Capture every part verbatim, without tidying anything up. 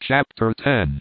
Chapter ten.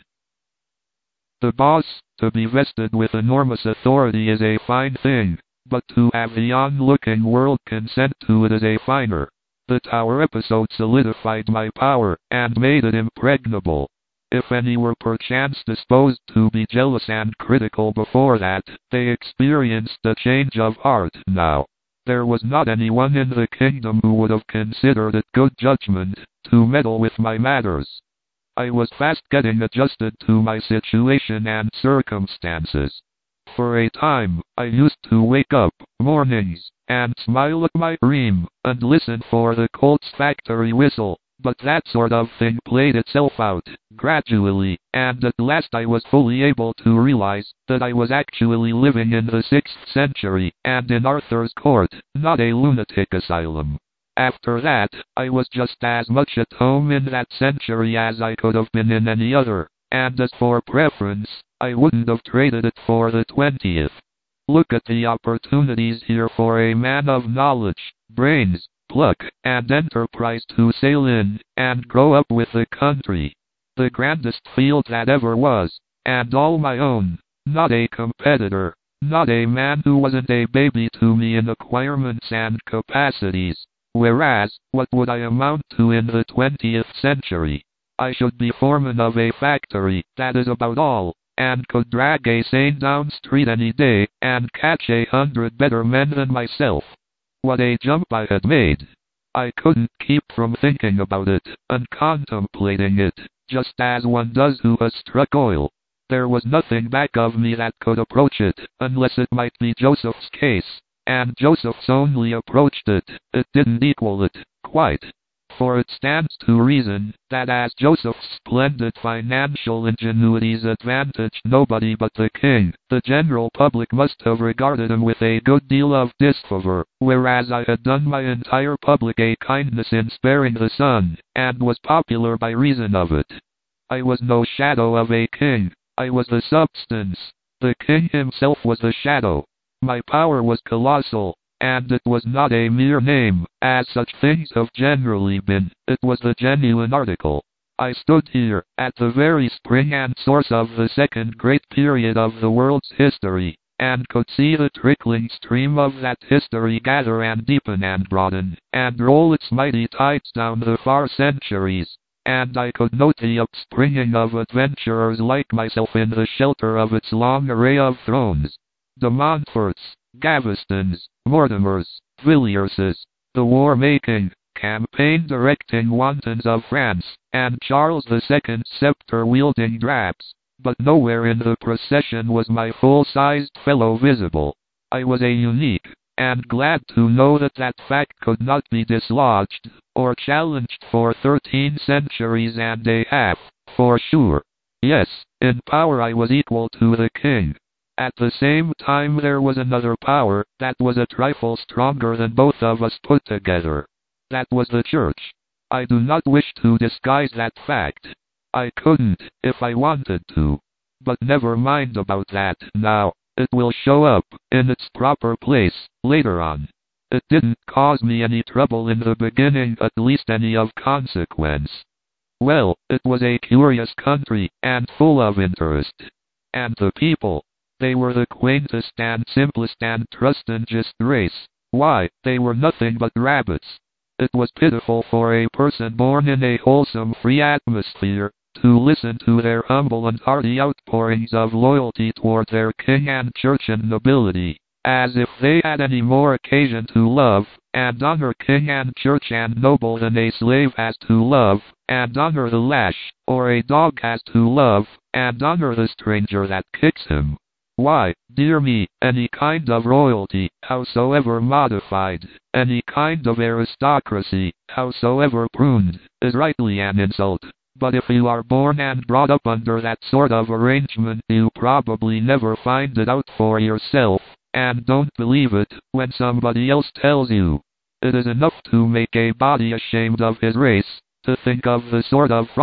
The boss, to be vested with enormous authority is a fine thing, but to have the onlooking world consent to it is a finer. The Tower episode solidified my power, and made it impregnable. If any were perchance disposed to be jealous and critical before that, they experienced a change of heart now. There was not anyone in the kingdom who would have considered it good judgment to meddle with my matters. I was fast getting adjusted to my situation and circumstances. For a time, I used to wake up mornings and smile at my dream and listen for the Colt's factory whistle, but that sort of thing played itself out gradually, and at last I was fully able to realize that I was actually living in the sixth century and in Arthur's court, not a lunatic asylum. After that, I was just as much at home in that century as I could have been in any other, and as for preference, I wouldn't have traded it for the twentieth. Look at the opportunities here for a man of knowledge, brains, pluck, and enterprise to sail in and grow up with the country. The grandest field that ever was, and all my own, not a competitor, not a man who wasn't a baby to me in acquirements and capacities. Whereas, what would I amount to in the twentieth century? I should be foreman of a factory, that is about all, and could drag a seine down street any day, and catch a hundred better men than myself. What a jump I had made! I couldn't keep from thinking about it, and contemplating it, just as one does who has struck oil. There was nothing back of me that could approach it, unless it might be Joseph's case. And Joseph's only approached it, it didn't equal it, quite. For it stands to reason, that as Joseph's splendid financial ingenuities advantaged nobody but the king, the general public must have regarded him with a good deal of disfavor, whereas I had done my entire public a kindness in sparing the sun, and was popular by reason of it. I was no shadow of a king, I was the substance. The king himself was the shadow. My power was colossal, and it was not a mere name, as such things have generally been, it was the genuine article. I stood here, at the very spring and source of the second great period of the world's history, and could see the trickling stream of that history gather and deepen and broaden, and roll its mighty tides down the far centuries, and I could note the upspringing of adventurers like myself in the shelter of its long array of thrones. The Montforts, Gavestons, Mortimers, Villierses, the war-making, campaign-directing wantons of France, and Charles the Second's scepter-wielding drabs, but nowhere in the procession was my full-sized fellow visible. I was a unique, and glad to know that that fact could not be dislodged, or challenged for thirteen centuries and a half, for sure. Yes, in power I was equal to the king. At the same time there was another power, that was a trifle stronger than both of us put together. That was the church. I do not wish to disguise that fact. I couldn't, if I wanted to. But never mind about that now, it will show up, in its proper place, later on. It didn't cause me any trouble in the beginning, at least any of consequence. Well, it was a curious country, and full of interest. And the people. They were the quaintest and simplest and trustengest race. Why, they were nothing but rabbits. It was pitiful for a person born in a wholesome free atmosphere, to listen to their humble and hearty outpourings of loyalty toward their king and church and nobility, as if they had any more occasion to love, and honor king and church and noble than a slave has to love, and honor the lash, or a dog has to love, and honor the stranger that kicks him. Why, dear me, any kind of royalty, howsoever modified, any kind of aristocracy, howsoever pruned, is rightly an insult. But if you are born and brought up under that sort of arrangement, you probably never find it out for yourself, and don't believe it when somebody else tells you. It is enough to make a body ashamed of his race, to think of the sort of froth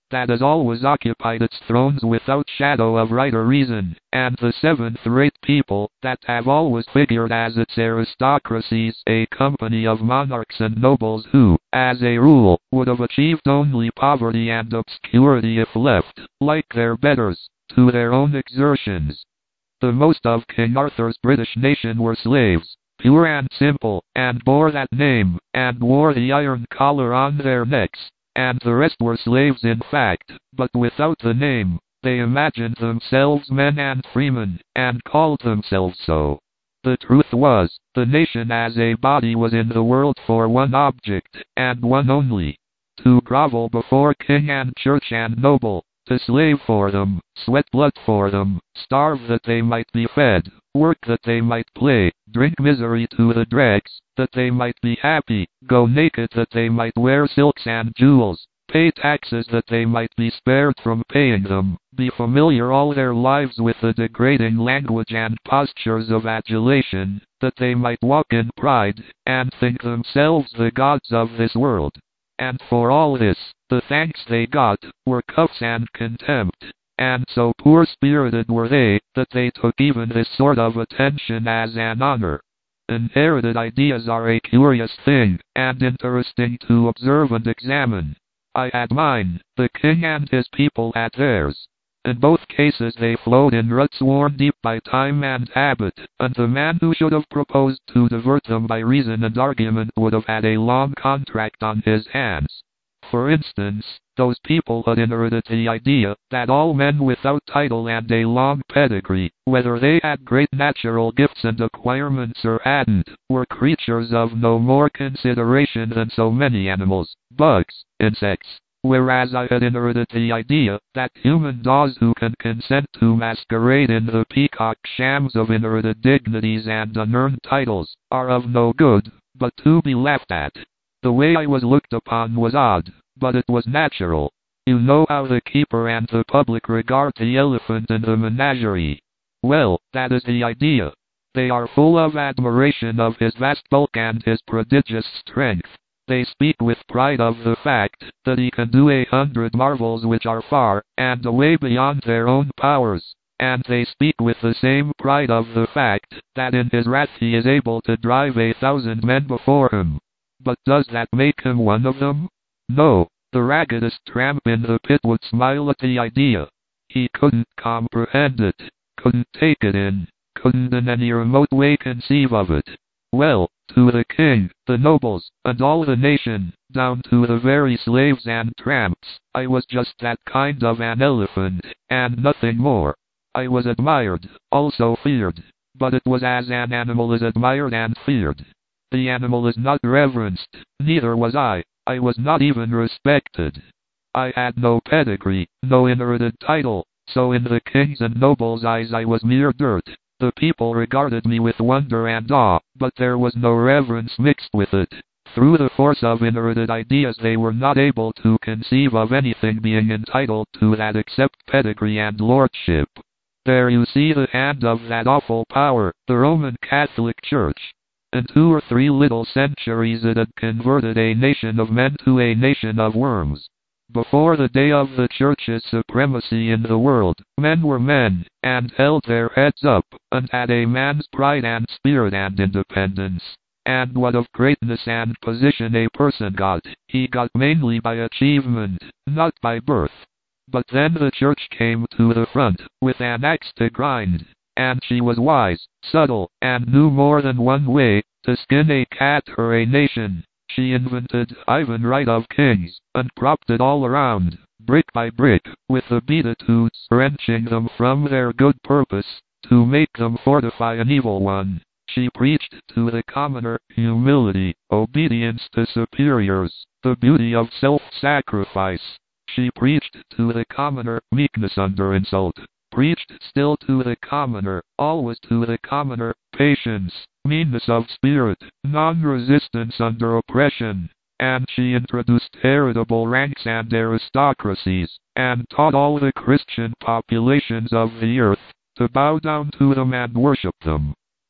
that has always occupied its thrones without shadow of right or reason, and the seventh-rate people that have always figured as its aristocracies, a company of monarchs and nobles who, as a rule, would have achieved only poverty and obscurity if left, like their betters, to their own exertions. The most of King Arthur's British nation were slaves, pure and simple, and bore that name, and wore the iron collar on their necks, and the rest were slaves in fact, but without the name. They imagined themselves men and freemen, and called themselves so. The truth was, the nation as a body was in the world for one object, and one only: to grovel before king and church and noble, to slave for them, sweat blood for them, starve that they might be fed, work that they might play, drink misery to the dregs, that they might be happy, go naked that they might wear silks and jewels, pay taxes that they might be spared from paying them, be familiar all their lives with the degrading language and postures of adulation, that they might walk in pride, and think themselves the gods of this world. And for all this, the thanks they got were cuffs and contempt, and so poor-spirited were they, that they took even this sort of attention as an honor. Inherited ideas are a curious thing, and interesting to observe and examine. I had mine, the king and his people had theirs. In both cases they flowed in ruts worn deep by time and habit, and the man who should have proposed to divert them by reason and argument would have had a long contract on his hands. For instance, those people had inherited the idea that all men without title and a long pedigree, whether they had great natural gifts and acquirements or hadn't, were creatures of no more consideration than so many animals, bugs, insects. Whereas I had inherited the idea that human daws who can consent to masquerade in the peacock shams of inherited dignities and unearned titles, are of no good, but to be laughed at. The way I was looked upon was odd, but it was natural. You know how the keeper and the public regard the elephant in the menagerie. Well, that is the idea. They are full of admiration of his vast bulk and his prodigious strength. They speak with pride of the fact that he can do a hundred marvels which are far and away beyond their own powers, and they speak with the same pride of the fact that in his wrath he is able to drive a thousand men before him. But does that make him one of them? No. The raggedest tramp in the pit would smile at the idea. He couldn't comprehend it, couldn't take it in, couldn't in any remote way conceive of it. Well, to the king, the nobles, and all the nation, down to the very slaves and tramps, I was just that kind of an elephant, and nothing more. I was admired, also feared, but it was as an animal is admired and feared. The animal is not reverenced, neither was I. I was not even respected. I had no pedigree, no inherited title, so in the king's and nobles' eyes I was mere dirt. The people regarded me with wonder and awe, but there was no reverence mixed with it. Through the force of inherited ideas they were not able to conceive of anything being entitled to that except pedigree and lordship. There you see the hand of that awful power, the Roman Catholic Church. In two or three little centuries it had converted a nation of men to a nation of worms. Before the day of the Church's supremacy in the world, men were men, and held their heads up, and had a man's pride and spirit and independence. And what of greatness and position a person got, he got mainly by achievement, not by birth. But then the Church came to the front, with an axe to grind, and she was wise, subtle, and knew more than one way to skin a cat or a nation. She invented Ivan Right of Kings, and propped it all around, brick by brick, with the beatitudes wrenching them from their good purpose, to make them fortify an evil one. She preached to the commoner humility, obedience to superiors, the beauty of self-sacrifice. She preached to the commoner meekness under insult, preached still to the commoner, always to the commoner, patience, meanness of spirit, non-resistance under oppression. And she introduced heritable ranks and aristocracies, and taught all the Christian populations of the earth to bow down to them and worship them.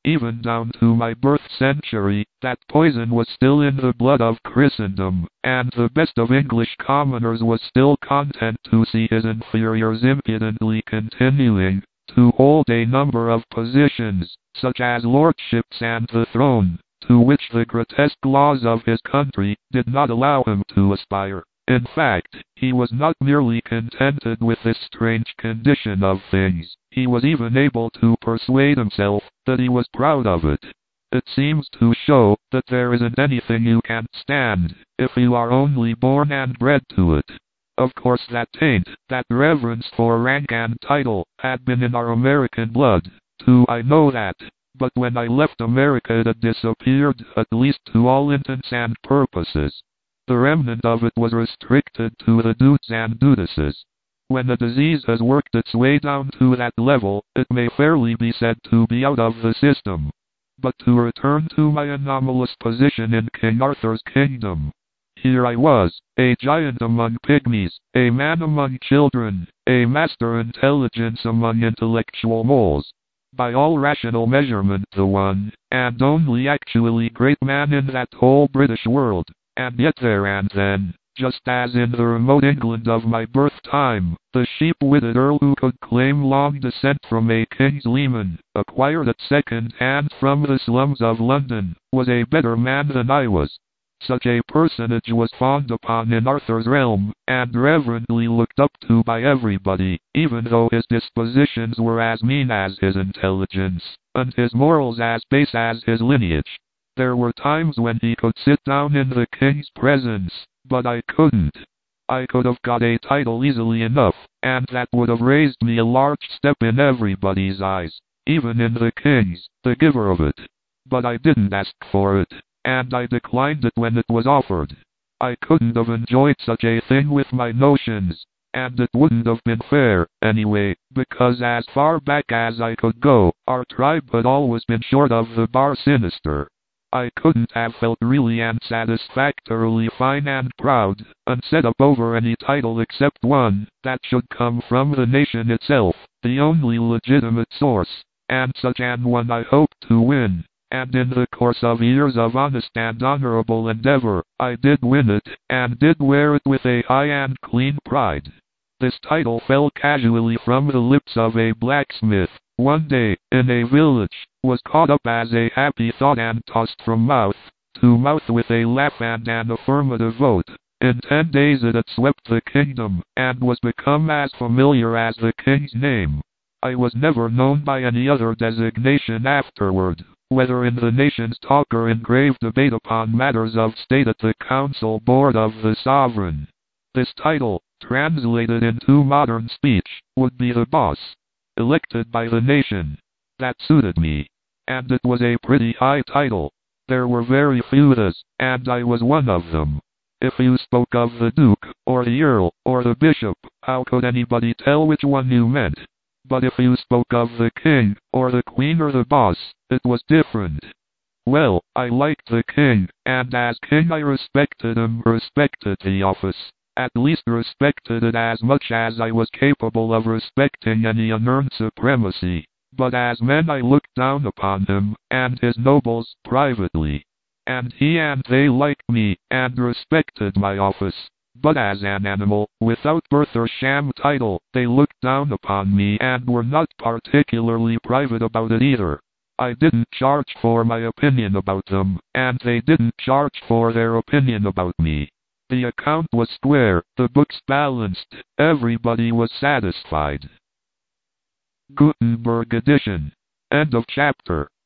even down to my birth century, that poison was still in the blood of Christendom, and the best of English commoners was still content to see his inferiors impudently continuing to hold a number of positions, such as lordships and the throne, to which the grotesque laws of his country did not allow him to aspire. In fact, he was not merely contented with this strange condition of things, he was even able to persuade himself that he was proud of it. It seems to show that there isn't anything you can't stand, if you are only born and bred to it. Of course that taint, that reverence for rank and title, had been in our American blood, too, I know that. But when I left America it disappeared, at least to all intents and purposes. The remnant of it was restricted to the dudes and dudesses. When the disease has worked its way down to that level, it may fairly be said to be out of the system. But to return to my anomalous position in King Arthur's kingdom. Here I was, a giant among pygmies, a man among children, a master intelligence among intellectual moles. By all rational measurement the one, and only actually great man in that whole British world. And yet there and then, just as in the remote England of my birth time, the sheep-witted earl who could claim long descent from a king's leman, acquired at second hand from the slums of London, was a better man than I was. Such a personage was fawned upon in Arthur's realm, and reverently looked up to by everybody, even though his dispositions were as mean as his intelligence, and his morals as base as his lineage. There were times when he could sit down in the king's presence, but I couldn't. I could have got a title easily enough, and that would have raised me a large step in everybody's eyes, even in the king's, the giver of it. But I didn't ask for it, and I declined it when it was offered. I couldn't have enjoyed such a thing with my notions, and it wouldn't have been fair, anyway, because as far back as I could go, our tribe had always been short of the bar sinister. I couldn't have felt really and satisfactorily fine and proud, and set up over any title except one that should come from the nation itself, the only legitimate source, and such an one I hoped to win. And in the course of years of honest and honorable endeavor, I did win it, and did wear it with a high and clean pride. This title fell casually from the lips of a blacksmith, one day, in a village, was caught up as a happy thought and tossed from mouth to mouth with a laugh and an affirmative vote. In ten days it had swept the kingdom, and was become as familiar as the king's name. I was never known by any other designation afterward, whether in the nation's talk or in grave debate upon matters of state at the council board of the sovereign. This title, translated into modern speech, would be the boss, elected by the nation. That suited me. And it was a pretty high title. There were very few others, and I was one of them. If you spoke of the duke, or the earl, or the bishop, how could anybody tell which one you meant? But if you spoke of the king, or the queen or the boss, it was different. Well, I liked the king, and as king I respected him, respected the office. At least respected it as much as I was capable of respecting any unearned supremacy. But as men I looked down upon him, and his nobles, privately. And he and they liked me, and respected my office. But as an animal, without birth or sham title, they looked down upon me and were not particularly private about it either. I didn't charge for my opinion about them, and they didn't charge for their opinion about me. The account was square, the books balanced, everybody was satisfied. Gutenberg edition. End of chapter.